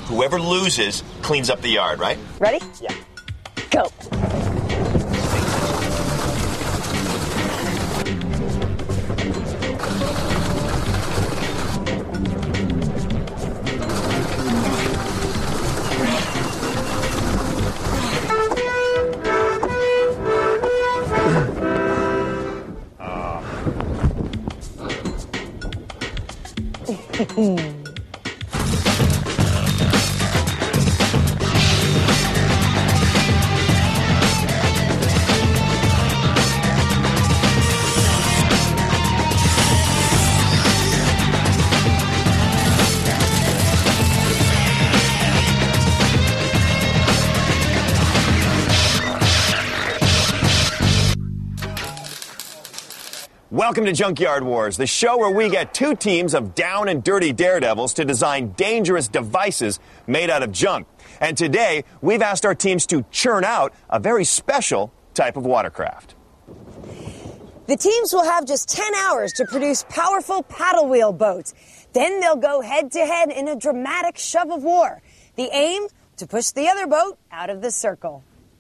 Whoever loses cleans up the yard, right? Ready? Yeah. Go. Welcome to Junkyard Wars, the show where we get two teams of down and dirty daredevils to design dangerous devices made out of junk. And today, we've asked our teams to churn out a very special type of watercraft. The teams will have just 10 hours to produce powerful paddle wheel boats. Then they'll go head-to-head in a dramatic shove of war. The aim? To push the other boat out of the circle.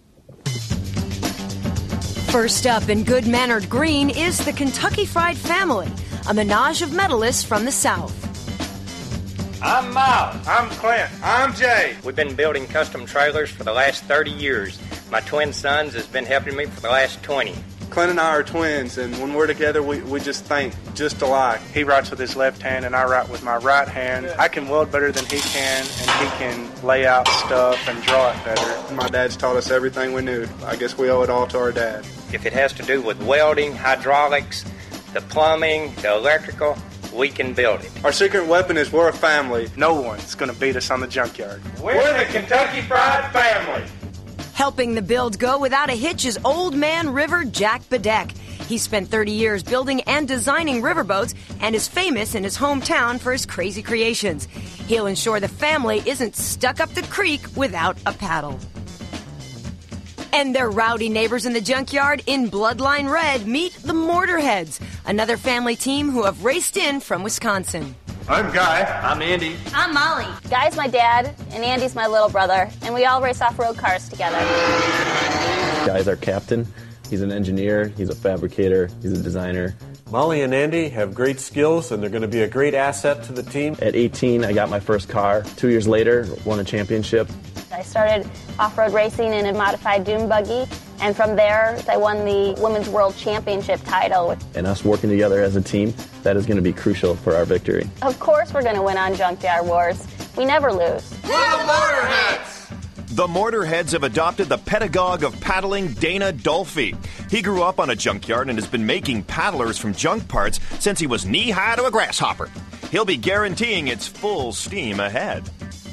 First up in good-mannered green is the Kentucky Fried Family, a menage of medalists from the South. I'm Miles. I'm Clint. I'm Jay. We've been building custom trailers for the last 30 years. My twin sons has been helping me for the last 20. Clint and I are twins, and when we're together, we just think just alike. He writes with his left hand, and I write with my right hand. I can weld better than he can, and he can lay out stuff and draw it better. My dad's taught us everything we knew. I guess we owe it all to our dad. If it has to do with welding, hydraulics, the plumbing, the electrical, we can build it. Our secret weapon is we're a family. No one's going to beat us on the junkyard. We're the Kentucky Fried Family. Helping the build go without a hitch is Old Man River Jack Bedeck. He spent 30 years building and designing riverboats and is famous in his hometown for his crazy creations. He'll ensure the family isn't stuck up the creek without a paddle. And their rowdy neighbors in the junkyard in Bloodline Red meet the Mortarheads, another family team who have raced in from Wisconsin. I'm Guy. I'm Andy. I'm Molly. Guy's my dad, and Andy's my little brother, and we all race off-road cars together. Guy's our captain. He's an engineer, he's a fabricator, he's a designer. Molly and Andy have great skills, and they're going to be a great asset to the team. At 18, I got my first car. 2 years later, won a championship. I started off-road racing in a modified dune buggy, and from there, I won the Women's World Championship title. And us working together as a team, that is going to be crucial for our victory. Of course we're going to win on Junkyard Wars. We never lose. We're the Mortarheads! The Mortarheads have adopted the pedagogue of paddling, Dana Dolphy. He grew up on a junkyard and has been making paddlers from junk parts since he was knee-high to a grasshopper. He'll be guaranteeing it's full steam ahead.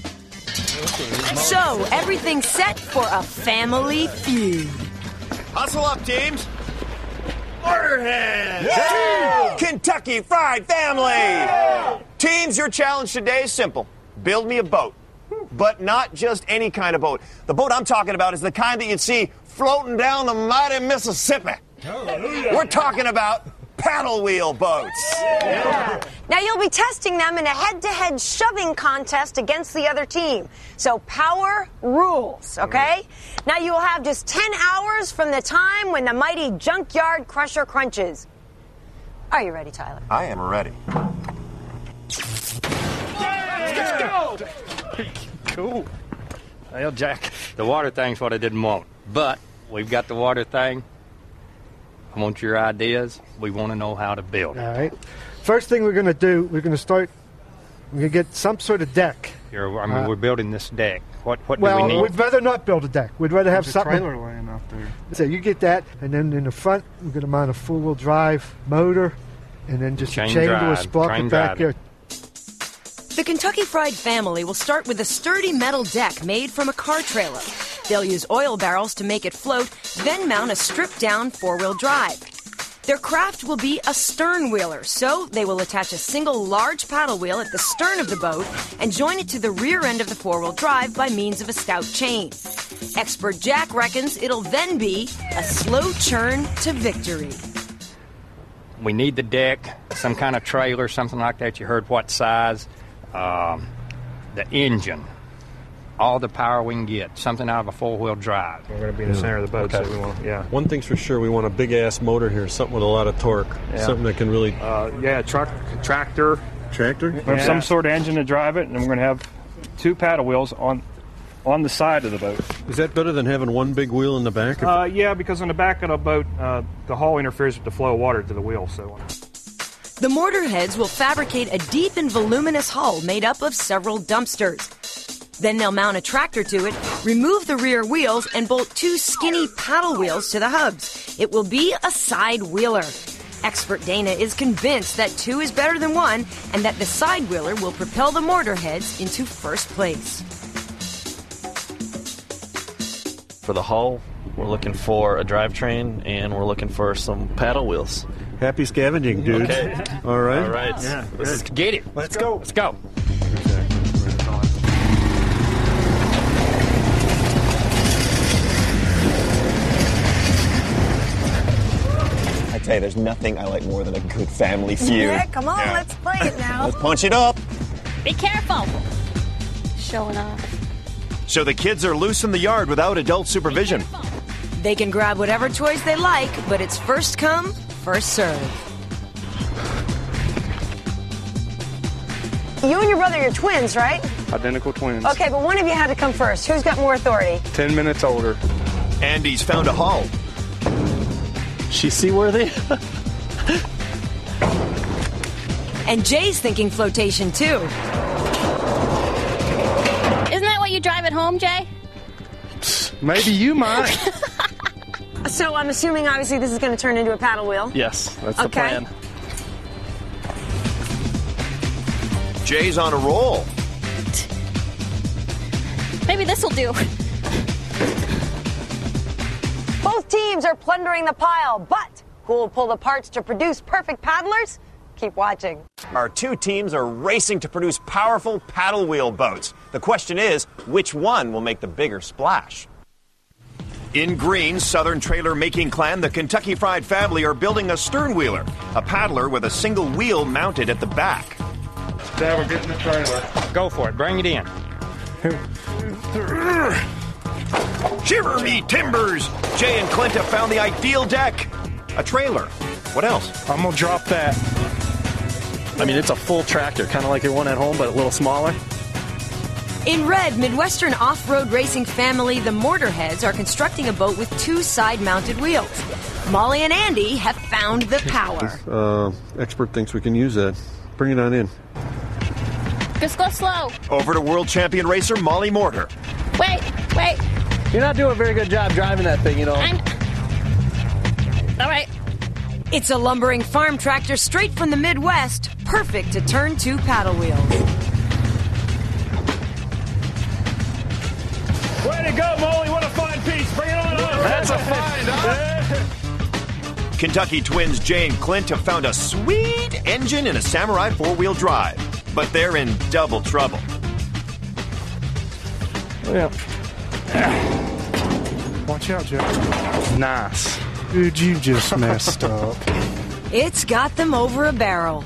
So, everything's set for a family feud. Hustle up, teams! Mortarheads! Yeah! Kentucky Fried Family! Yeah! Teams, your challenge today is simple. Build me a boat. But not just any kind of boat. The boat I'm talking about is the kind that you'd see floating down the mighty Mississippi. Hallelujah. We're talking about paddle wheel boats. Yeah. Now you'll be testing them in a head-to-head shoving contest against the other team. So power rules, okay? Now you will have just 10 hours from the time when the mighty junkyard crusher crunches. Are you ready, Tyler? I am ready. Let's go! Cool. Well, Jack, the water thing's what I didn't want. But we've got the water thing. I want your ideas. We want to know how to build it. All right. First thing we're going to do, we're going to get some sort of deck. We're building this deck. What do we need? Well, we'd rather not build a deck. We'd rather have There's something. a trailer laying out there. So you get that, and then in the front, we're going to mount a four-wheel drive motor, and then just a chain to a sprocket back there. The Kentucky Fried Family will start with a sturdy metal deck made from a car trailer. They'll use oil barrels to make it float, then mount a stripped-down four-wheel drive. Their craft will be a stern wheeler, so they will attach a single large paddle wheel at the stern of the boat and join it to the rear end of the four-wheel drive by means of a stout chain. Expert Jack reckons it'll then be a slow churn to victory. We need the deck, some kind of trailer, something like that. You heard what size. The engine. all the power we can get, something out of a four-wheel drive. We're going to be in the center of the boat, Okay. so we want, yeah. One thing's for sure, we want a big-ass motor here, something with a lot of torque, something that can really... Tractor. Tractor? We have some sort of engine to drive it, and we're going to have 2 paddle wheels on the side of the boat. Is that better than having one big wheel in the back? Yeah, because on the back of the boat, the hull interferes with the flow of water to the wheel. So, The mortar heads will fabricate a deep and voluminous hull made up of several dumpsters. Then they'll mount a tractor to it, remove the rear wheels, and bolt 2 skinny paddle wheels to the hubs. It will be a side wheeler. Expert Dana is convinced that 2 is better than 1 and that the side wheeler will propel the mortar heads into first place. For the hull, we're looking for a drivetrain and we're looking for some paddle wheels. Happy scavenging, dude. Okay. All right. All right. yeah, Let's get it. Let's go. Let's go. I tell you, there's nothing I like more than a good family feud. Yeah, come on, let's play it now. Let's punch it up. Be careful. Showing off. So the kids are loose in the yard without adult supervision. They can grab whatever toys they like, but it's first come, first serve. You and your brother, you're twins, right? Identical twins. Okay, but one of you had to come first. Who's got more authority? 10 minutes older. Andy's found a hull. She's seaworthy? And Jay's thinking flotation too. Isn't that what you drive at home, Jay? Maybe you might. So I'm assuming, obviously, this is going to turn into a paddle wheel. Yes, that's the Okay. plan. Jay's on a roll. Maybe this will do. Both teams are plundering the pile, but who will pull the parts to produce perfect paddlers? Keep watching. Our 2 teams are racing to produce powerful paddle wheel boats. The question is, which one will make the bigger splash? In green, Southern Trailer Making Clan, the Kentucky Fried family are building a stern wheeler, a paddler with a single wheel mounted at the back. Dad, we're getting the trailer. Go for it. Bring it in. Shiver me timbers! Jay and Clint have found the ideal deck. A trailer. What else? I'm going to drop that. I mean, it's a full tractor, kind of like your one at home, but a little smaller. In red, Midwestern off-road racing family, the Mortarheads, are constructing a boat with 2 side-mounted wheels. Molly and Andy have found the power. Expert thinks we can use that. Bring it on in. Just go slow. Over to world champion racer Molly Mortar. Wait. You're not doing a very good job driving that thing, you know. All right. It's a lumbering farm tractor straight from the Midwest, perfect to turn 2 paddle wheels. Way to go, Molly. What a fine piece. Bring it on up. That's a find, huh? Kentucky twins Jay and Clint have found a sweet engine in a Samurai 4-wheel drive, but they're in double trouble. Yeah. Watch out, Jeff. Nice. Dude, you just messed up. It's got them over a barrel.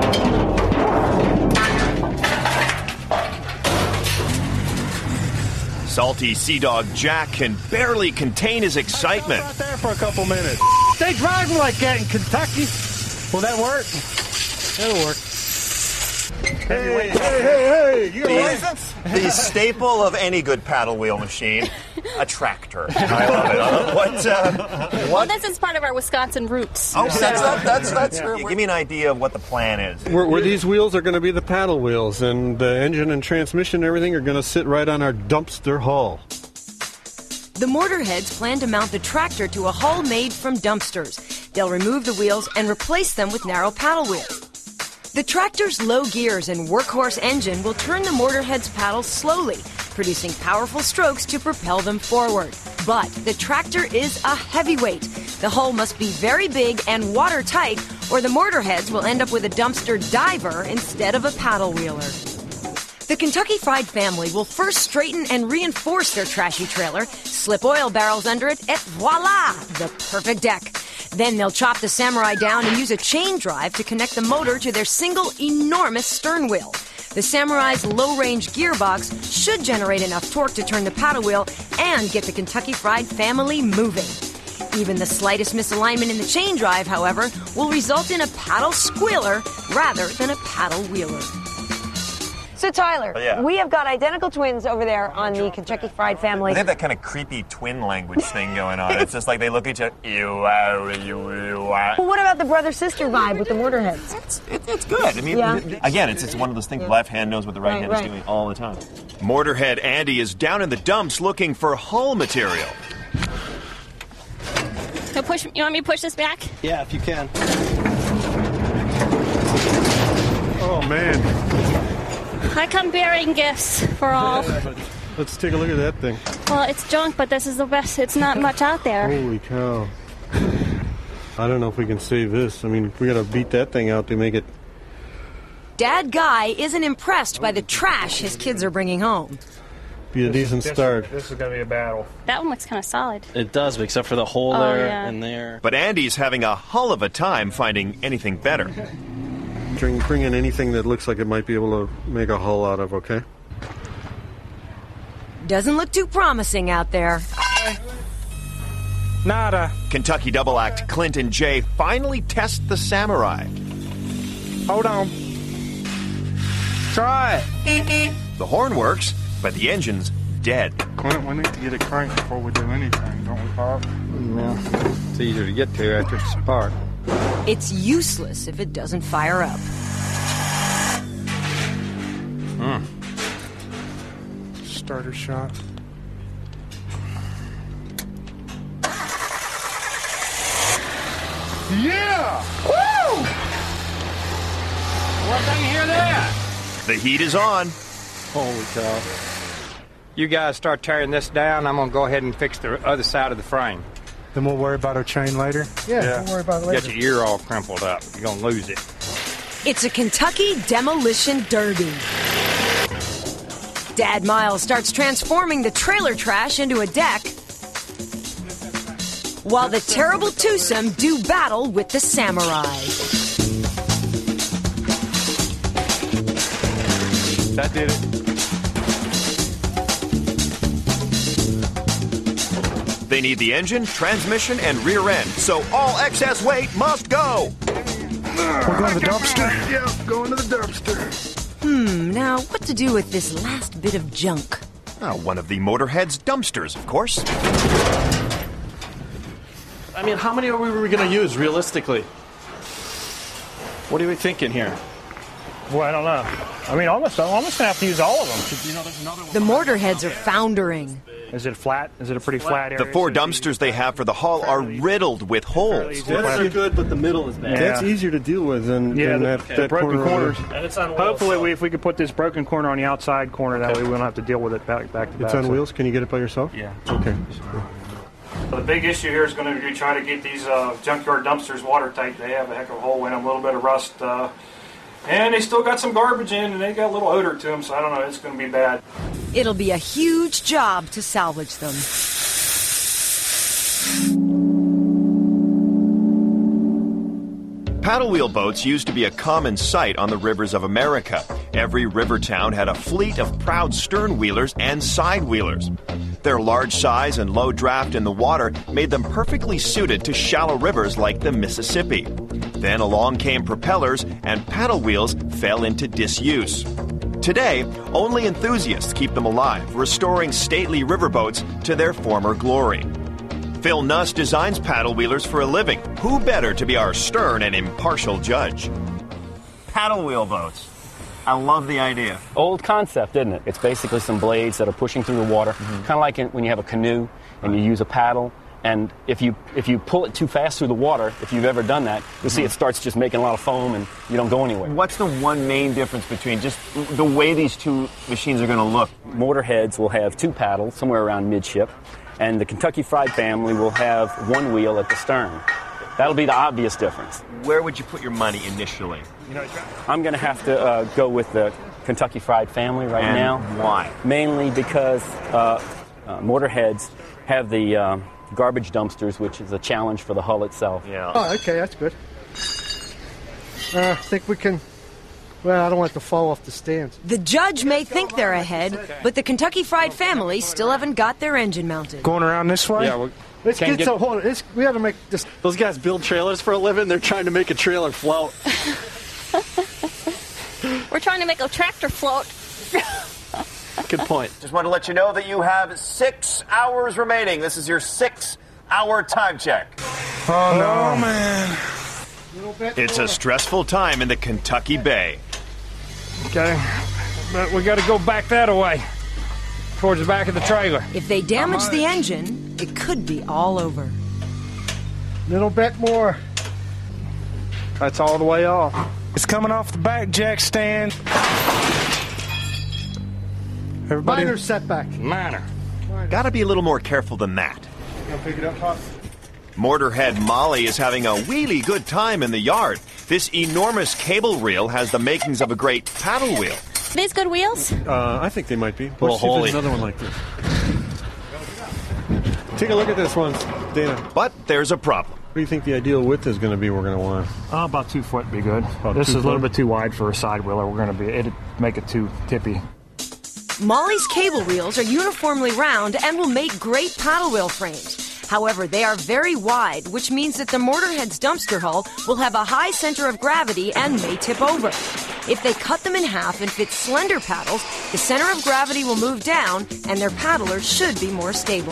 Salty Sea Dog Jack can barely contain his excitement. Out there for a couple minutes. They drive like that in Kentucky. Will that work? It'll work. Hey, you got a license? The staple of any good paddle wheel machine, a tractor. I love it. Well, this is part of our Wisconsin roots. Oh, that's Give me an idea of what the plan is. Where these wheels are going to be the paddle wheels, and the engine and transmission and everything are going to sit right on our dumpster hull. The Mortarheads plan to mount the tractor to a hull made from dumpsters. They'll remove the wheels and replace them with narrow paddle wheels. The tractor's low gears and workhorse engine will turn the Mortarheads' paddles slowly, producing powerful strokes to propel them forward. But the tractor is a heavyweight. The hull must be very big and watertight, or the Mortarheads will end up with a dumpster diver instead of a paddle wheeler. The Kentucky Fried family will first straighten and reinforce their trashy trailer, slip oil barrels under it, et voila, the perfect deck. Then they'll chop the Samurai down and use a chain drive to connect the motor to their single enormous stern wheel. The Samurai's low-range gearbox should generate enough torque to turn the paddle wheel and get the Kentucky Fried family moving. Even the slightest misalignment in the chain drive, however, will result in a paddle squealer rather than a paddle wheeler. So, Tyler, we have got identical twins over there on the Kentucky Fried family. They have that kind of creepy twin language thing going on. It's just like they look at each other. Well, what about the brother-sister vibe with the Motorheads? It's good. I mean, again, it's one of those things. Left hand knows what the right hand is doing all the time. Motorhead Andy is down in the dumps looking for hull material. So you want me to push this back? Yeah, if you can. Oh, man. I come bearing gifts for all. Let's take a look at that thing. Well, it's junk, but this is the best. It's not much out there. Holy cow. I don't know if we can save this. I mean, we got to beat that thing out to make it. Dad Guy isn't impressed by the trash his kids are bringing home. Be a decent start. This is going to be a battle. That one looks kind of solid. It does, except for the hole there and there. But Andy's having a hull of a time finding anything better. Bring in anything that looks like it might be able to make a hull out of, okay? Doesn't look too promising out there. Nada. Kentucky double act Clint and Jay finally test the Samurai. Hold on. Try it. The horn works, but the engine's dead. Clint, we need to get it cranked before we do anything, don't we, Pop? Well, it's easier to get to after it's sparked. It's useless if it doesn't fire up. Starter shot. Yeah! Woo! What can you hear that? The heat is on. Holy cow. You guys start tearing this down, I'm going to go ahead and fix the other side of the frame. Then we'll worry about our chain later? Yeah, don't worry about it later. Get your ear all crumpled up. You're going to lose it. It's a Kentucky demolition derby. Dad Miles starts transforming the trailer trash into a deck, while the terrible twosome do battle with the Samurai. That did it. They need the engine, transmission, and rear end, so all excess weight must go. We're going to the dumpster? Yeah, going to the dumpster. Now what to do with this last bit of junk? One of the Motorhead's dumpsters, of course. I mean, how many are we going to use, realistically? What are we thinking here? Well, I don't know. I mean, almost going to have to use all of them. The Motorheads are foundering. Is it flat? Is it a pretty flat area? The 4 dumpsters they have for the hull are riddled with holes. That's good, but the middle is bad. Yeah. That's easier to deal with than that broken corners. And it's on wheels. Hopefully, if we could put this broken corner on the outside corner, that way we don't have to deal with it back to back. It's on wheels? Can you get it by yourself? Yeah. Okay. The big issue here is going to be trying to get these junkyard dumpsters watertight. They have a heck of a hole in them, a little bit of rust. And they still got some garbage in, and they got a little odor to them, so I don't know, it's going to be bad. It'll be a huge job to salvage them. Paddle wheel boats used to be a common sight on the rivers of America. Every river town had a fleet of proud stern wheelers and side wheelers. Their large size and low draft in the water made them perfectly suited to shallow rivers like the Mississippi. Then along came propellers, and paddle wheels fell into disuse. Today, only enthusiasts keep them alive, restoring stately riverboats to their former glory. Phil Nuss designs paddle wheelers for a living. Who better to be our stern and impartial judge? Paddle wheel boats. I love the idea. Old concept, isn't it? It's basically some blades that are pushing through the water, kind of like when you have a canoe and you use a paddle. And if you pull it too fast through the water, if you've ever done that, you'll see it starts just making a lot of foam and you don't go anywhere. What's the one main difference between just the way these two machines are going to look? Motorheads will have 2 paddles somewhere around midship, and the Kentucky Fried family will have 1 wheel at the stern. That'll be the obvious difference. Where would you put your money initially? I'm going to have to go with the Kentucky Fried family right now. Why? Mainly because Motorheads have the garbage dumpsters, which is a challenge for the hull itself. Yeah. Oh, okay, that's good. I think we can Well, I don't want it to fall off the stands. The judge may think they're ahead, but the Kentucky Fried family still haven't got their engine mounted. Going around this way? Yeah, Let's get some hold. We got to make this. those guys build trailers for a living. They're trying to make a trailer float. We're trying to make a tractor float. Good point. Just want to let you know that you have 6 hours remaining. This is your 6-hour time check. Oh, no, man. It's a stressful time in the Kentucky Bay. Okay, but we got to go back that way, towards the back of the trailer. If they damage the engine, it could be all over. Little bit more. That's all the way off. It's coming off the back jack stand. Everybody, Minor setback. Minor. Got to be a little more careful than that. I'll pick it up, Pop. Motorhead Molly is having a really good time in the yard. This enormous cable reel has the makings of a great paddle wheel. These good wheels? I think they might be. Well, Let's see if there's another one like this. Take a look at this one, Dana. But there's a problem. What do you think the ideal width is going to be we're going to want? About 2 foot would be good. About This 2 is a little foot? bit too wide for a side wheeler. It'd make it too tippy. Molly's cable reels are uniformly round and will make great paddle wheel frames. However, they are very wide, which means that the Motorhead's dumpster hull will have a high center of gravity and may tip over. If they cut them in half and fit slender paddles, the center of gravity will move down and their paddlers should be more stable.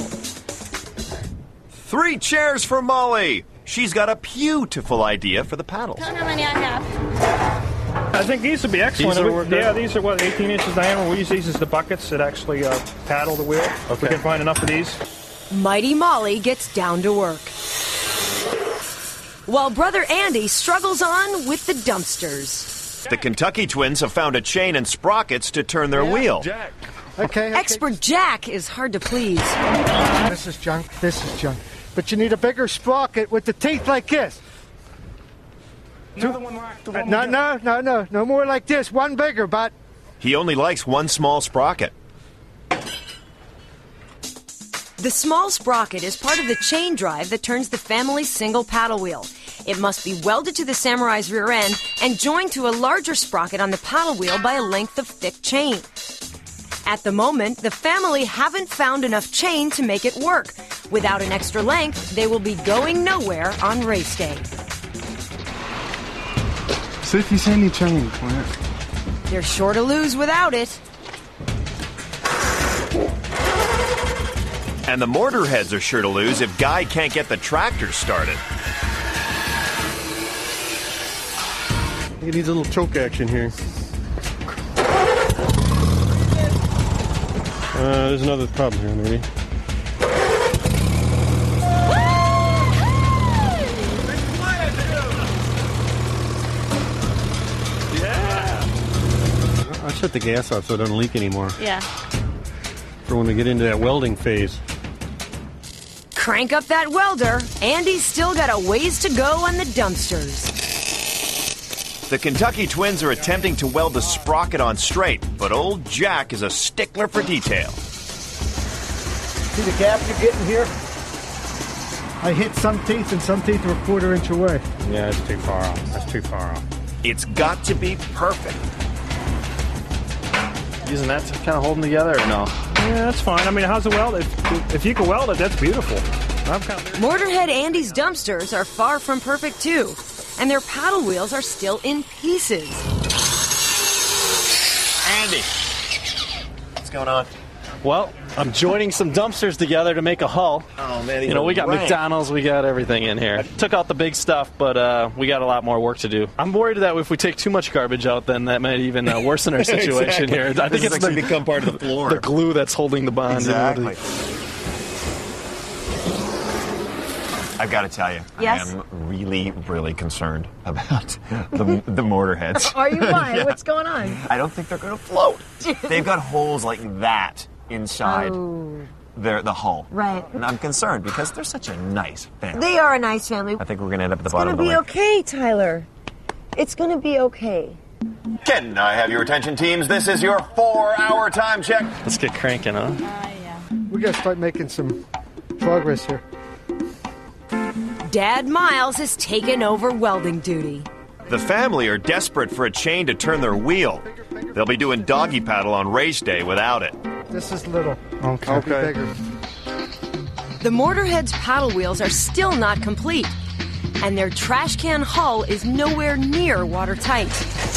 3 chairs for Molly. She's got a beautiful idea for the paddles. Count how many I have. I think these would be excellent. These are working? Yeah, these are 18 inches diameter. We use these as the buckets that actually paddle the wheel. If we can find enough of these. Mighty Molly gets down to work, while brother Andy struggles on with the dumpsters. The Kentucky twins have found a chain and sprockets to turn their wheel. Jack. Okay. Expert Jack is hard to please. This is junk. This is junk. But you need a bigger sprocket with the teeth like this. Another one like the one. No more like this. One bigger, but He only likes one small sprocket. The small sprocket is part of the chain drive that turns the family's single paddle wheel. It must be welded to the Samurai's rear end and joined to a larger sprocket on the paddle wheel by a length of thick chain. At the moment, the family haven't found enough chain to make it work. Without an extra length, they will be going nowhere on race day. See if you see any chain, Clint. They're sure to lose without it. And the Motorheads are sure to lose if Guy can't get the tractor started. He needs a little choke action here. There's another problem here, Rudy. I shut the gas off so it doesn't leak anymore. Yeah. For when we get into that welding phase. Crank up that welder. Andy's still got a ways to go on the dumpsters. The Kentucky twins are attempting to weld the sprocket on straight, but old Jack is a stickler for detail. see the gap you're getting here? I hit some teeth and some teeth are a quarter inch away. Yeah, it's too far off. That's too far off. It's got to be perfect. Using that to kind of hold them together or no? Yeah, that's fine. I mean, how's it welded? If you can weld it, that's beautiful. Motorhead Andy's dumpsters are far from perfect too, and their paddle wheels are still in pieces. Andy, what's going on? Well, I'm joining some dumpsters together to make a hull. Oh, man. You know, we got McDonald's, we got everything in here. I took out the big stuff, but we got a lot more work to do. I'm worried that if we take too much garbage out, then that might even worsen our situation Exactly. here. I think it's going to become part of the floor. The glue that's holding the bond. Exactly. I've got to tell you, Yes? I am really, really concerned about the Motorheads. Are you? Why? What's going on? I don't think they're going to float. They've got holes like that inside the hull. Right. And I'm concerned because they're such a nice family. They are a nice family. I think we're going to end up at the It's bottom going of to the be lake. okay, Tyler. It's going to be okay. Can I have your attention, teams? This is your 4-hour time check. Let's get cranking, huh? We got to start making some progress here. Dad Miles has taken over welding duty. The family are desperate for a chain to turn their wheel. They'll be doing doggy paddle on race day without it. This is little. Okay. Bigger. The Motorhead's paddle wheels are still not complete, and their trash can hull is nowhere near watertight.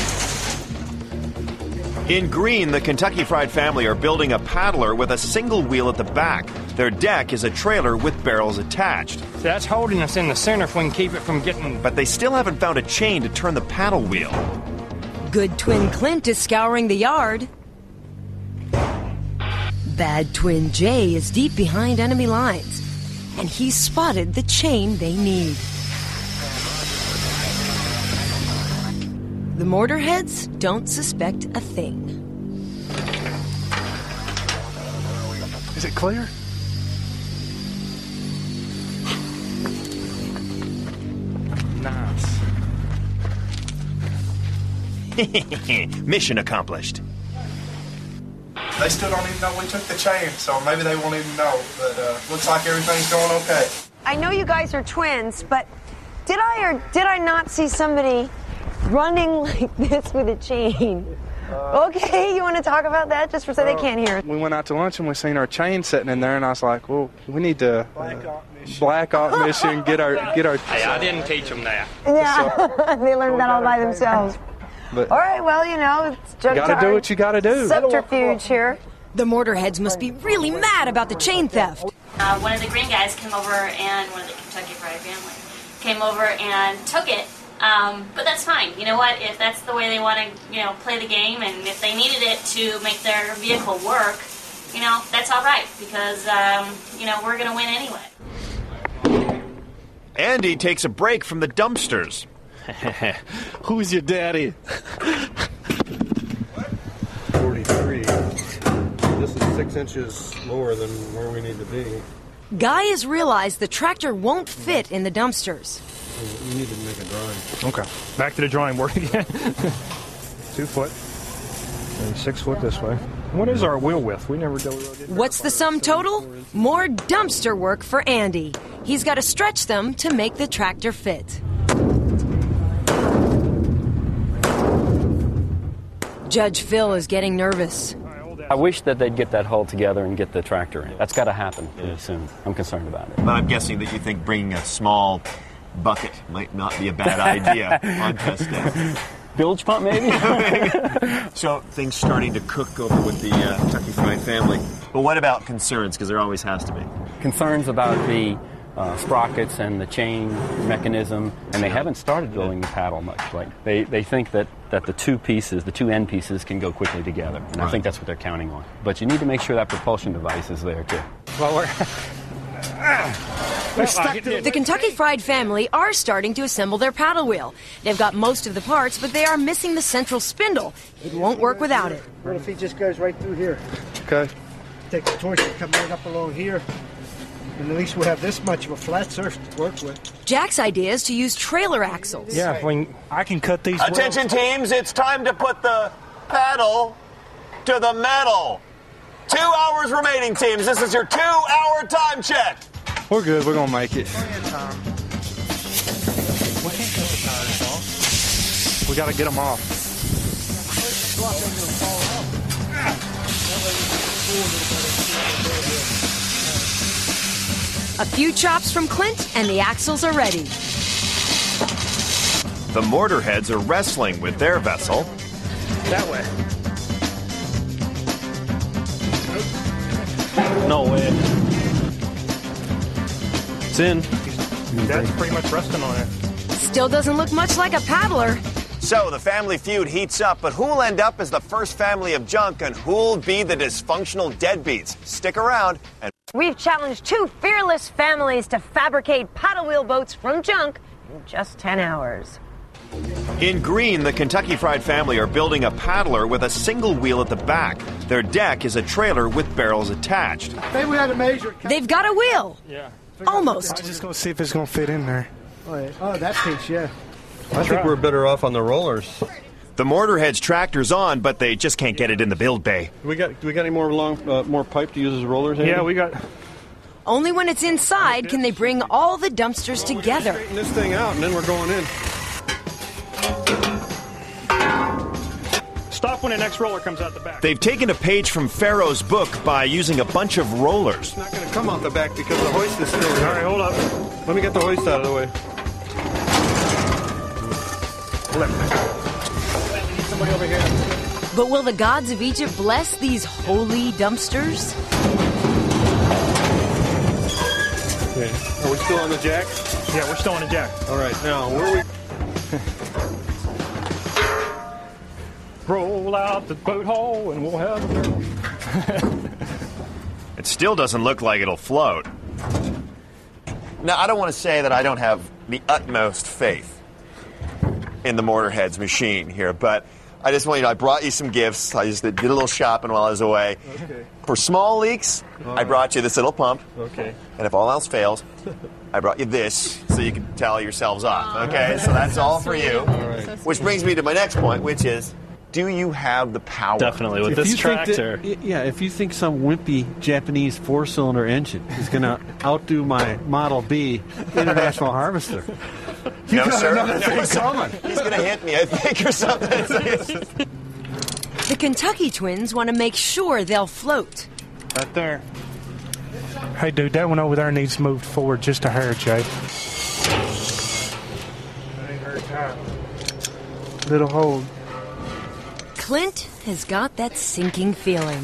In green, the Kentucky Fried family are building a paddler with a single wheel at the back. Their deck is a trailer with barrels attached. So that's holding us in the center if we can keep it from getting... But they still haven't found a chain to turn the paddle wheel. Good twin Clint is scouring the yard. Bad twin Jay is deep behind enemy lines, and he's spotted the chain they need. The Motorheads don't suspect a thing. Is it clear? Nice. Mission accomplished. They still don't even know we took the chain, so maybe they won't even know. But looks like everything's going okay. I know you guys are twins, but did I or did I not see somebody running like this with a chain? Okay, you want to talk about that just so they can't hear it? We went out to lunch and we seen our chain sitting in there, and I was like, well, we need to Black Op mission, get our. Hey, I didn't teach them that. Yeah, they learned that all by themselves. But all right, well, you know, it's you gotta do what you gotta do. Subterfuge here. The Motorheads must be really mad about the chain theft. One of the green guys came over, and one of the Kentucky Fried family came over and took it. But that's fine. You know what? If that's the way they want to, play the game, and if they needed it to make their vehicle work, that's all right because, we're going to win anyway. Andy takes a break from the dumpsters. Who's your daddy? 43. This is 6 inches lower than where we need to be. Guy has realized the tractor won't fit in the dumpsters. We need to make a drawing. Okay. Back to the drawing board again. 2 foot and 6 foot this way. What is our wheel width? We never did. What's the sum total? More dumpster work for Andy. He's got to stretch them to make the tractor fit. Judge Phil is getting nervous. I wish that they'd get that hull together and get the tractor in. That's got to happen pretty soon. I'm concerned about it. But I'm guessing that you think bringing a small bucket might not be a bad idea on test day. Bilge pump, maybe? So things starting to cook over with the Kentucky Fried family. But what about concerns? Because there always has to be. Concerns about the sprockets and the chain mechanism, and they haven't started drilling the paddle much. They think that the two end pieces can go quickly together, and I think that's what they're counting on. But you need to make sure that propulsion device is there too. Well, the Kentucky Fried family are starting to assemble their paddle wheel. They've got most of the parts, but they are missing the central spindle. It won't work without it. What if he just goes right through here? Okay. Take the torch and come right up along here. And at least we'll have this much of a flat surface to work with. Jack's idea is to use trailer axles. Yeah, I can cut these. Attention teams, it's time to put the paddle to the metal. 2 hours remaining, teams. This is your 2-hour time check. We're good. We're going to make it. We can't cut the tires off. We got to get them off. A few chops from Clint, and the axles are ready. The Motorheads are wrestling with their vessel. That way. No way. It's in. That's pretty much resting on it. Still doesn't look much like a paddler. So the family feud heats up, but who'll end up as the first family of junk and who'll be the dysfunctional deadbeats? Stick around and... We've challenged 2 fearless families to fabricate paddle wheel boats from junk in just 10 hours. In green, the Kentucky Fried family are building a paddler with a single wheel at the back. Their deck is a trailer with barrels attached. Maybe we had to measure. They've got a wheel. Yeah. Almost. I'm just going to see if it's going to fit in there. Oh, that piece, yeah. I think we're better off on the rollers. The Motorhead's tractor's on, but they just can't get it in the build bay. Do we got any more pipe to use as rollers? Andy? Yeah, we got. Only when it's inside can they bring all the dumpsters together. Straighten this thing out, and then we're going in. when the next roller comes out the back. They've taken a page from Pharaoh's book by using a bunch of rollers. It's not going to come out the back because the hoist is still there. All right, hold up. Let me get the hoist out of the way. Somebody over here. But will the gods of Egypt bless these holy dumpsters? Okay. Are we still on the jack? Yeah, we're still on the jack. All right, now, where are we? Roll out the boat hole and we'll have a girl. It still doesn't look like it'll float. Now, I don't want to say that I don't have the utmost faith in the Motorheads machine here, but I just want you to know, I brought you some gifts. I just did a little shopping while I was away. Okay. For small leaks, I brought you this little pump. Okay. And if all else fails, I brought you this so you can tally yourselves off. Okay, so that's all for you. Which brings me to my next point, which is, do you have the power? Definitely. With this tractor. If you think some wimpy Japanese 4-cylinder engine is going to outdo my Model B International Harvester, you No, got sir. another thing coming. He's going to hit me, I think, or something. The Kentucky twins want to make sure they'll float. Right there. Hey, dude, that one over there needs moved forward just a hair, Jay. Little hold. Clint has got that sinking feeling.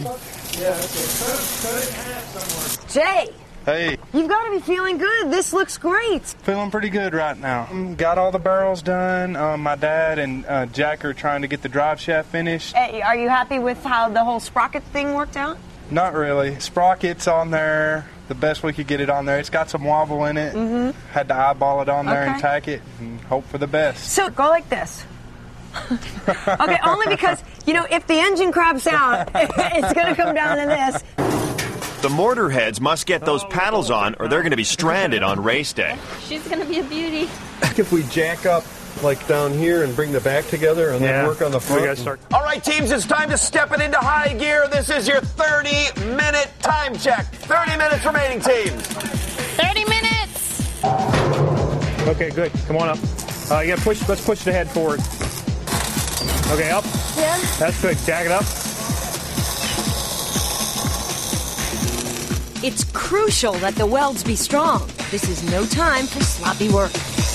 Jay, Hey, you've got to be feeling good. This looks great. feeling pretty good right now. Got all the barrels done. My dad and Jack are trying to get the drive shaft finished. Hey, are you happy with how the whole sprocket thing worked out? Not really. Sprocket's on there. The best we could get it on there. It's got some wobble in it. Mm-hmm. Had to eyeball it on there Okay. and tack it and hope for the best. So go like this. Okay, only because, if the engine craps out, it's going to come down to this. The Motorheads must get those paddles on or they're going to be stranded on race day. She's going to be a beauty. If we jack up like down here and bring the back together and then work on the front. We gotta start. All right, teams, it's time to step it into high gear. This is your 30-minute time check. 30 minutes remaining, teams. 30 minutes. Okay, good. Come on up. You gotta push. Let's push the head forward. Okay, up. Yeah. That's good. Jack it up. It's crucial that the welds be strong. This is no time for sloppy work.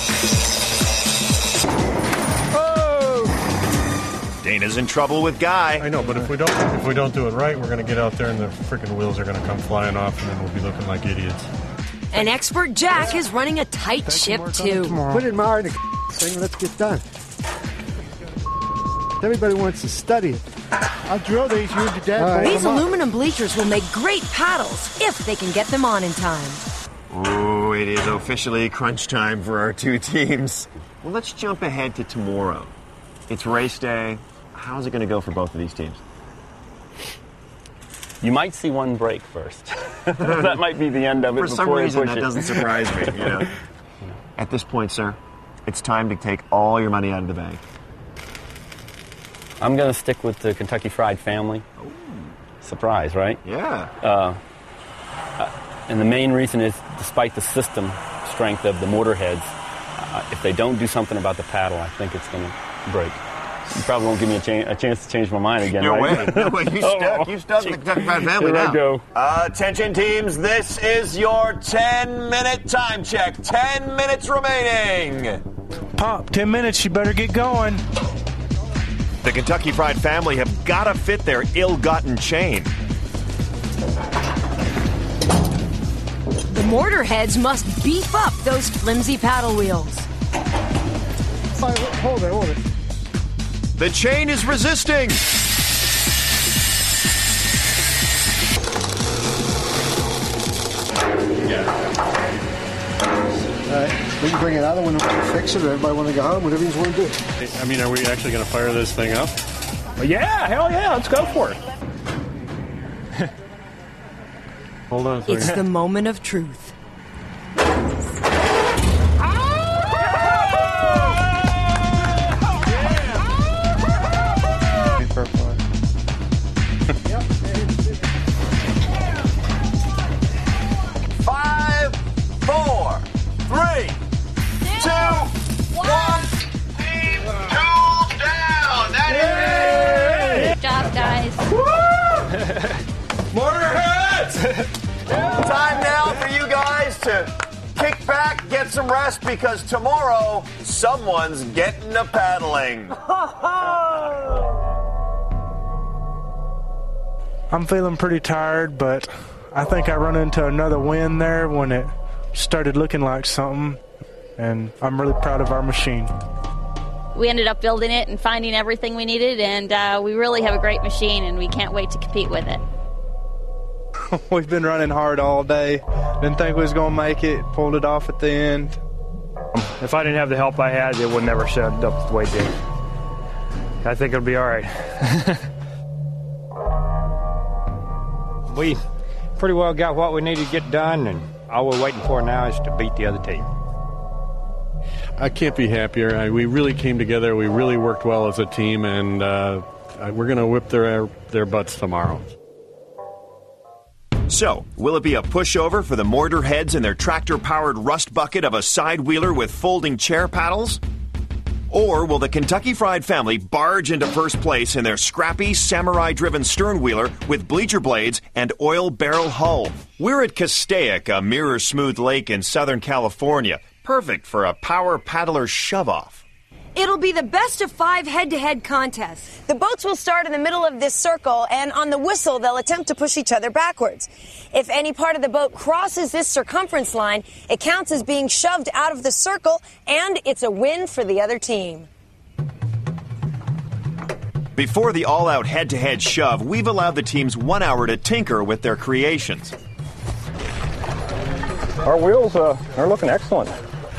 Dana's in trouble with Guy. I know, but if we don't do it right, we're going to get out there and the freaking wheels are going to come flying off, and then we'll be looking like idiots. An expert Jack is running a tight ship, too. Put it in my the thing and let's get done. Everybody wants to study it. I'll drill these. You and your dad. These aluminum bleachers will make great paddles if they can get them on in time. Ooh, it is officially crunch time for our two teams. Well, let's jump ahead to tomorrow. It's race day. How's it going to go for both of these teams? You might see one break first. That might be the end of it. For some before reason, push that it. doesn't surprise me. At this point, sir, it's time to take all your money out of the bank. I'm going to stick with the Kentucky Fried Family. Ooh. Surprise, right? Yeah. And the main reason is, despite the system strength of the Motorheads, if they don't do something about the paddle, I think it's going to break. You probably won't give me a chance to change my mind again, No right? way. No way. You stuck. You stuck with the Kentucky Fried Family Here now. I go. Attention, teams. This is your 10-minute time check. 10 minutes remaining. Pop, 10 minutes. You better get going. The Kentucky Fried Family have got to fit their ill-gotten chain. The Motorheads must beef up those flimsy paddle wheels. Hold it. The chain is resisting. All right, we can bring it out. I want to fix it. Or everybody want to go home. Whatever you want to do. I mean, are we actually going to fire this thing up? Well, yeah, hell yeah. Let's go for it. Hold on a second. It's the moment of truth. Five, 4, 3, 2, 1. Team tools down. That is it. Time now for you guys to kick back, get some rest, because tomorrow someone's getting a paddling. I'm feeling pretty tired, but I think I run into another wind there when it started looking like something, and I'm really proud of our machine. We ended up building it and finding everything we needed, and we really have a great machine, and we can't wait to compete with it. We've been running hard all day. Didn't think we was going to make it. Pulled it off at the end. If I didn't have the help I had, it would never shut up the way it did. I think it'll be all right. We pretty well got what we needed to get done, and all we're waiting for now is to beat the other team. I can't be happier. We really came together. We really worked well as a team, and we're going to whip their butts tomorrow. So, will it be a pushover for the mortar heads and their tractor-powered rust bucket of a side-wheeler with folding chair paddles? Or will the Kentucky Fried family barge into first place in their scrappy, samurai-driven stern-wheeler with bleacher blades and oil barrel hull? We're at Castaic, a mirror-smooth lake in Southern California. Perfect for a power paddler shove-off. It'll be the best of 5 head-to-head contests. The boats will start in the middle of this circle, and on the whistle, they'll attempt to push each other backwards. If any part of the boat crosses this circumference line, it counts as being shoved out of the circle, and it's a win for the other team. Before the all-out head-to-head shove, we've allowed the teams 1 hour to tinker with their creations. Our wheels are looking excellent.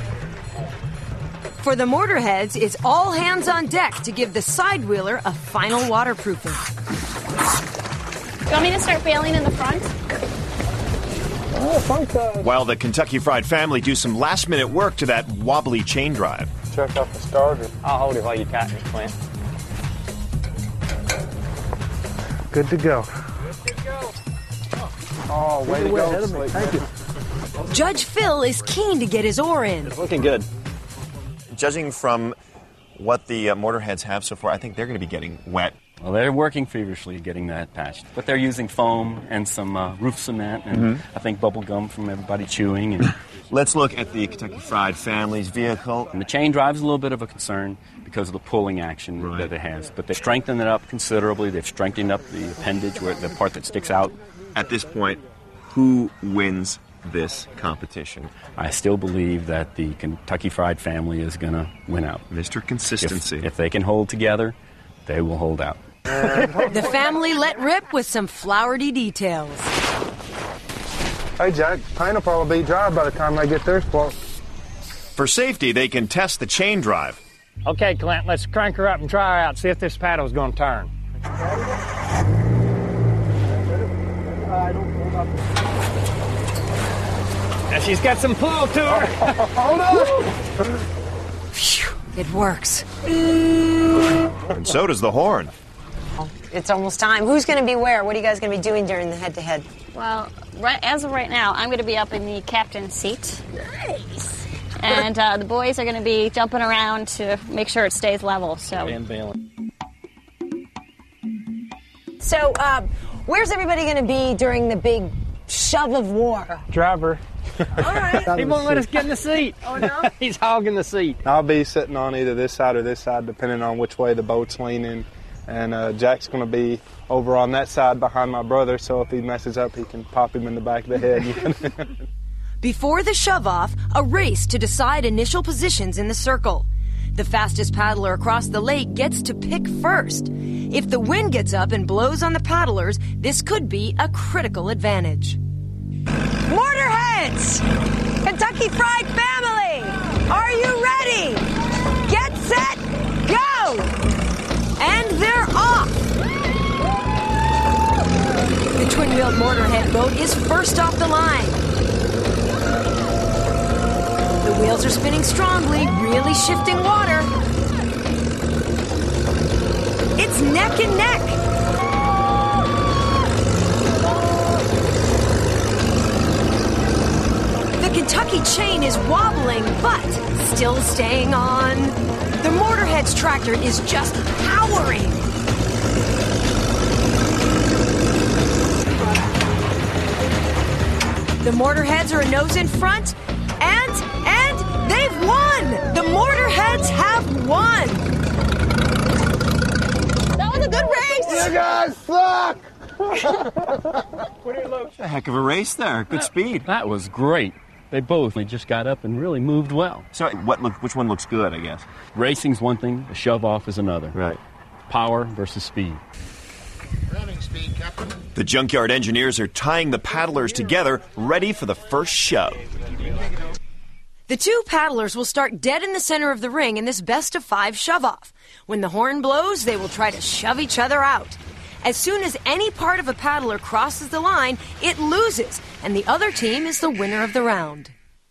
For the mortar heads, it's all hands on deck to give the side wheeler a final waterproofing. You want me to start bailing in the front? While the Kentucky Fried family do some last-minute work to that wobbly chain drive. Check out the starter. I'll hold it while you tighten it, Clint. Good to go. Oh, way to go. Thank you. Judge Phil is keen to get his oar in. It's looking good. Judging from what the mortar heads have so far, I think they're going to be getting wet. Well, they're working feverishly getting that patched. But they're using foam and some roof cement and I think bubble gum from everybody chewing. And let's look at the Kentucky Fried family's vehicle. And the chain drive is a little bit of a concern because of the pulling action that it has. But they've strengthened it up considerably. They've strengthened up the appendage, where the part that sticks out. At this point, who wins this competition? I still believe that the Kentucky Fried family is going to win out. Mr. Consistency. If they can hold together, they will hold out. The family let rip with some flowery details. Hey, Jack, paint will probably be dry by the time they get their spot. For safety, they can test the chain drive. Okay, Clint, let's crank her up and try her out, see if this paddle's going to turn. And she's got some pull to her. Hold on. Phew, it works. And so does the horn. It's almost time. Who's going to be where? What are you guys going to be doing during the head-to-head? Well, as of right now, I'm going to be up in the captain's seat. Nice. And the boys are going to be jumping around to make sure it stays level. And bailing. So, where's everybody going to be during the big shove of war? Driver. All right. He won't let us get in the seat. Oh, no? He's hogging the seat. I'll be sitting on either this side or this side, depending on which way the boat's leaning. And Jack's going to be over on that side behind my brother, so if he messes up, he can pop him in the back of the head. Before the shove-off, a race to decide initial positions in the circle. The fastest paddler across the lake gets to pick first. If the wind gets up and blows on the paddlers, this could be a critical advantage. Mortarheads! Kentucky Fried family! Are you ready? Get set, go! And they're off! The twin-wheeled mortarhead boat is first off the line. The wheels are spinning strongly, really shifting water. It's neck and neck. The Kentucky chain is wobbling, but still staying on. The Mortarhead's tractor is just powering. The Motorheads are a nose in front, and they've won! The Motorheads have won! That was a good race! You guys suck! A heck of a race there. Good speed. That was great. They both just got up and really moved well. So which one looks good, I guess? Racing's one thing, the shove-off is another. Right. Power versus speed. Running speed, Captain. The Junkyard engineers are tying the paddlers together, ready for the first shove. The two paddlers will start dead in the center of the ring in this best-of-5 shove-off. When the horn blows, they will try to shove each other out. As soon as any part of a paddler crosses the line, it loses, and the other team is the winner of the round.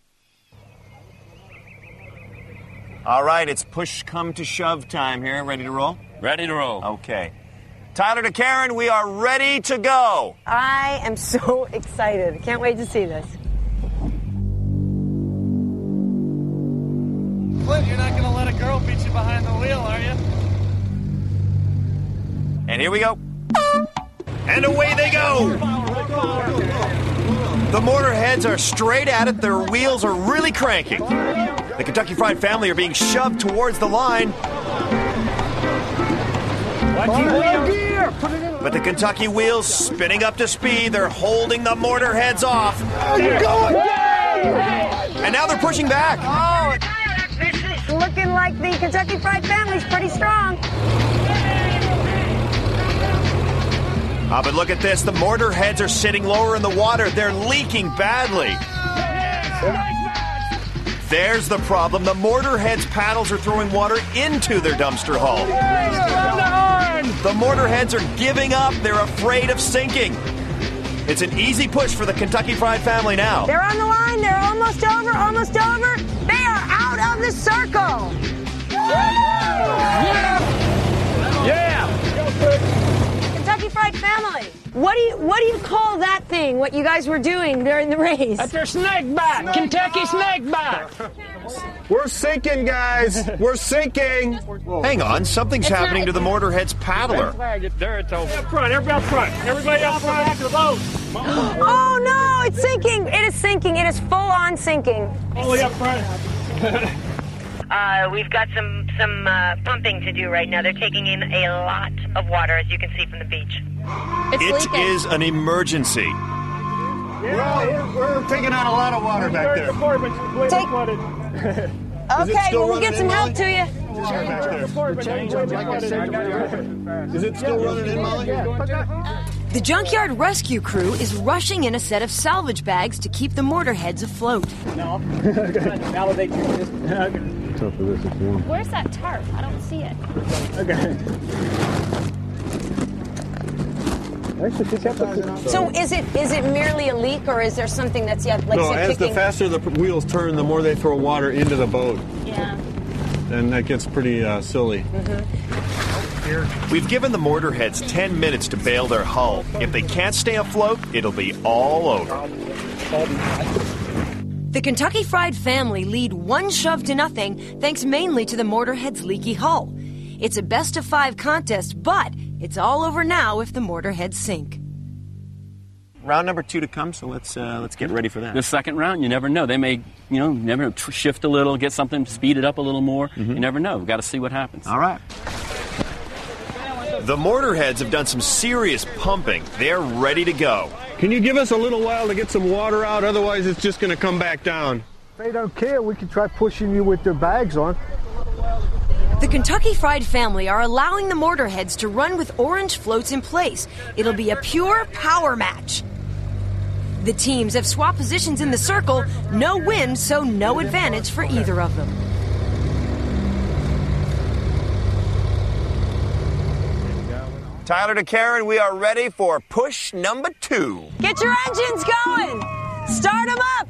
All right, it's push come to shove time here. Ready to roll? Ready to roll. Okay. Tyler to Karen, we are ready to go. I am so excited. Can't wait to see this. Clint, you're not going to let a girl beat you behind the wheel, are you? And here we go. And away they go. The Motorheads are straight at it. Their wheels are really cranking. The Kentucky Fried family are being shoved towards the line. But the Kentucky wheels spinning up to speed. They're holding the Motorheads off. And now they're pushing back. Oh, it's looking like the Kentucky Fried family's pretty strong. But look at this. The Motorheads are sitting lower in the water. They're leaking badly. There's the problem. The Motorheads' paddles are throwing water into their dumpster hull. The Motorheads are giving up. They're afraid of sinking. It's an easy push for the Kentucky Fried family now. They're on the line. They're almost over, almost over. They are out of the circle. Yeah! Kentucky Fried family. What do you call that thing? What you guys were doing during the race? That's our snake bite. Kentucky snake bite. We're sinking, guys. We're sinking. Hang on, something's happening to the Motorhead's paddler. There it's over. Up front, everybody up front. Everybody up front back to the boat. Oh no, it's sinking. It is sinking. It is full on sinking. All the way up front. We've got some pumping to do right now. They're taking in a lot of water, as you can see from the beach. It is an emergency. We're taking out a lot of water back there. Okay, we'll get some help to you. Is it still running in, Molly? The Junkyard rescue crew is rushing in a set of salvage bags to keep the Motorheads afloat. Validate your Where's that tarp? I don't see it. Okay. So is it merely a leak, or is there something that's like no, as kicking? the faster the wheels turn, the more they throw water into the boat. Yeah. And that gets pretty silly. We've given the Motorheads 10 minutes to bail their hull. If they can't stay afloat, it'll be all over. The Kentucky Fried family lead 1-0 thanks mainly to the Motorheads' leaky hull. It's a best-of-5 contest, but it's all over now if the Motorheads sink. Round number 2 to come, so let's get ready for that. The second round, you never know. They may, never shift a little, get something, speed it up a little more. You never know. We've got to see what happens. All right. The Motorheads have done some serious pumping. They're ready to go. Can you give us a little while to get some water out? Otherwise, it's just going to come back down. If they don't care, we can try pushing you with their bags on. The Kentucky Fried family are allowing the Motorheads to run with orange floats in place. It'll be a pure power match. The teams have swapped positions in the circle. No wind, so no advantage for either of them. Tyler to Karen, we are ready for push number 2. Get your engines going. Start them up.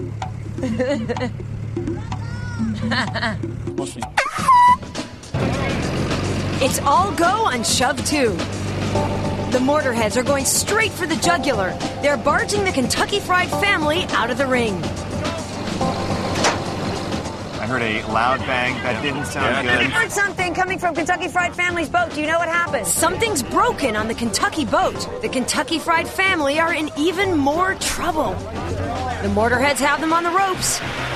It's all go on shove 2. The Motorheads are going straight for the jugular. They're barging the Kentucky Fried family out of the ring. I heard a loud bang. That didn't sound I good. heard something coming from Kentucky Fried Family's boat. Do you know what happened? Something's broken on the Kentucky boat. The Kentucky Fried Family are in even more trouble. The Mortarheads have them on the ropes.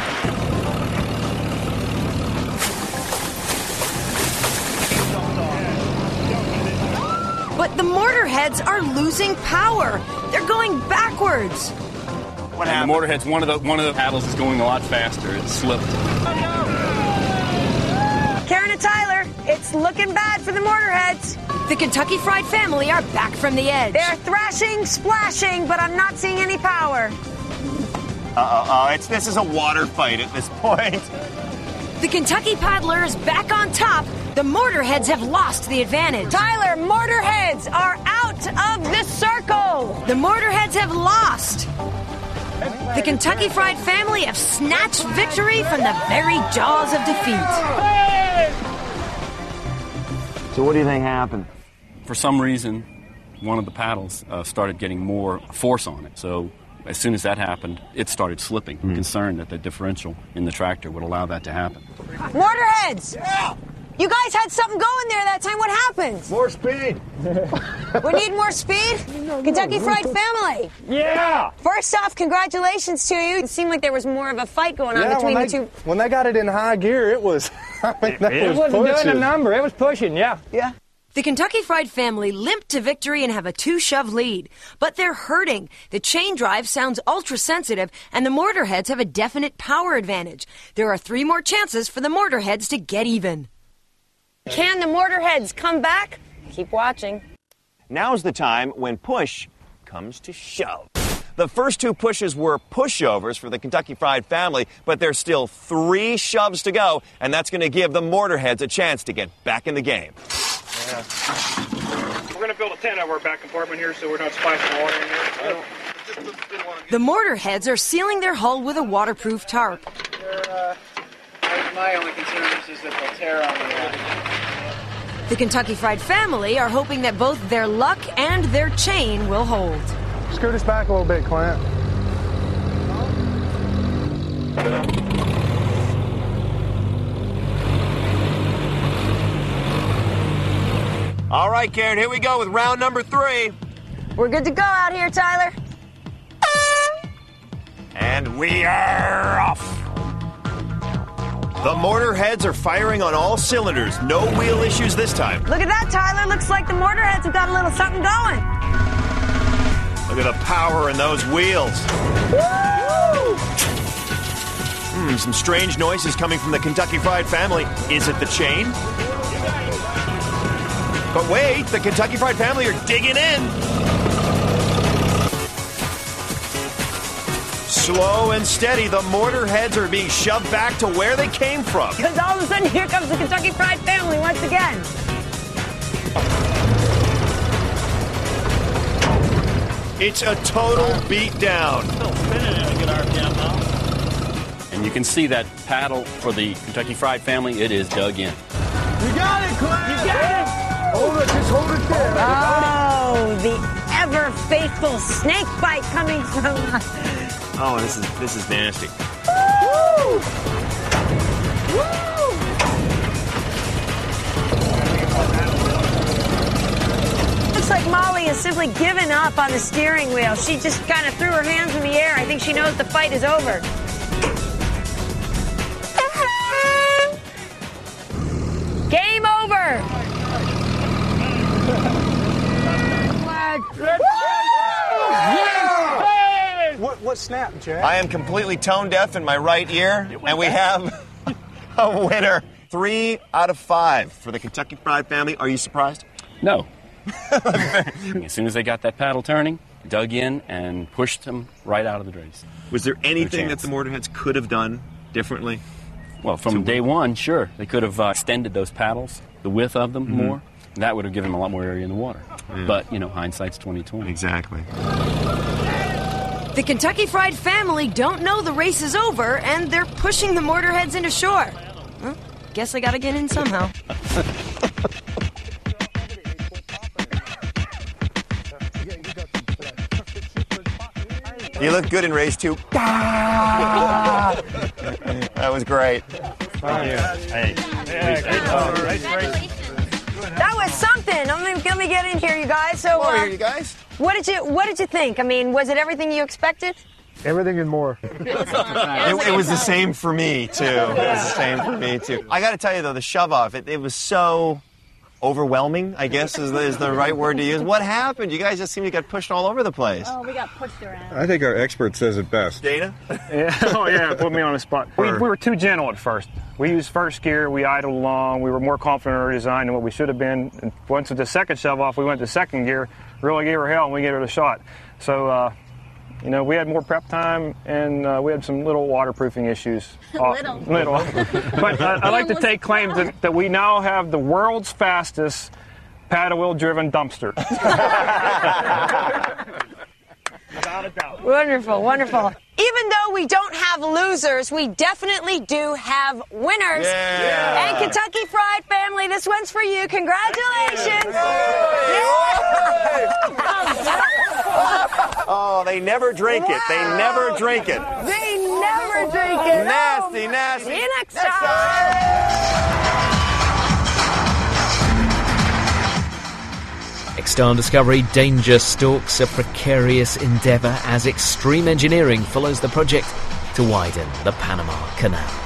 But the Mortarheads are losing power. They're going backwards. What happened? The Mortarheads, one of the paddles is going a lot faster. It slipped. Karen and Tyler, it's looking bad for the Mortarheads. The Kentucky Fried Family are back from the edge. They're thrashing, splashing, but I'm not seeing any power. This is a water fight at this point. The Kentucky Paddler is back on top. The Mortarheads have lost the advantage. Tyler, Mortarheads are out of the circle. The Mortarheads have lost. The Kentucky Fried Family have snatched victory from the very jaws of defeat. So what do you think happened? For some reason, one of the paddles started getting more force on it. So as soon as that happened, it started slipping. I'm concerned that the differential in the tractor would allow that to happen. Mortarheads! Yeah. You guys had something going there that time. What happened? More speed. We need more speed? Kentucky Fried Family. Yeah! First off, congratulations to you. It seemed like there was more of a fight going on between the two. When they got it in high gear, it was... It wasn't doing a number. It was pushing, yeah. Yeah. The Kentucky Fried Family limp to victory and have a 2-shove lead. But they're hurting. The chain drive sounds ultra-sensitive, and the Mortarheads have a definite power advantage. There are 3 more chances for the Mortarheads to get even. Can the Mortarheads come back? Keep watching. Now's the time when push comes to shove. The first 2 pushes were pushovers for the Kentucky Fried Family, but there's still 3 shoves to go, and that's going to give the Mortarheads a chance to get back in the game. Yeah. We're going to build a tent over our back compartment here so we're not splashing water in here. The Mortarheads are sealing their hull with a waterproof tarp. My only concern is that they'll tear on the The Kentucky Fried Family are hoping that both their luck and their chain will hold. Scoot us back a little bit, Clint. All right, Karen, here we go with round number 3. We're good to go out here, Tyler. And we are off. The Mortarheads are firing on all cylinders. No wheel issues this time. Look at that, Tyler. Looks like the Mortarheads have got a little something going. Look at the power in those wheels. Woo! Some strange noises coming from the Kentucky Fried Family. Is it the chain? But wait, the Kentucky Fried Family are digging in. Slow and steady, the Mortarheads are being shoved back to where they came from. Because all of a sudden, here comes the Kentucky Fried Family once again. It's a total beatdown. Still spinning at a good RPM now. And you can see that paddle for the Kentucky Fried Family, it is dug in. You got it, Clint! You got it! Hold it, just hold it there. Oh, the ever faithful snake bite coming from... Oh, this is nasty. Woo! Woo! Looks like Molly has simply given up on the steering wheel. She just kind of threw her hands in the air. I think she knows the fight is over. Game over. What snapped, Jack? I am completely tone deaf in my right ear, and we have a winner. 3 out of 5 for the Kentucky Fried Family. Are you surprised? No. As soon as they got that paddle turning, dug in and pushed them right out of the race. Was there anything that the Mortarheads could have done differently? Well, from day one, sure. They could have extended those paddles, the width of them more. That would have given them a lot more area in the water. Yeah. But, hindsight's 20/20. Exactly. The Kentucky Fried Family don't know the race is over, and they're pushing the Mortarheads into shore. Well, guess I gotta get in somehow. You look good in race 2. That was great. Hey. That was something. Let me get in here, you guys. So, Come over here, you guys. What did you think? I mean, was it everything you expected? Everything and more. It was the same for me, too. I got to tell you, though, the shove-off, it was so overwhelming, I guess, is the right word to use. What happened? You guys just seemed to get pushed all over the place. Oh, we got pushed around. I think our expert says it best. Dana? Yeah, put me on the spot. We were too gentle at first. We used first gear, we idled along, we were more confident in our design than what we should have been. And once with the second shove off, we went to second gear, really gave her hell, and we gave her the shot. So, we had more prep time, and we had some little waterproofing issues. Little. But I'd like to take claim that we now have the world's fastest paddle wheel driven dumpster. Without a doubt. Wonderful. Even though we don't have losers, we definitely do have winners. Yeah. And Kentucky Fried family, this one's for you. Congratulations. Oh, they never drink it. They never drink it. Nasty. See you next time. Next on Discovery, danger stalks a precarious endeavour as extreme engineering follows the project to widen the Panama Canal.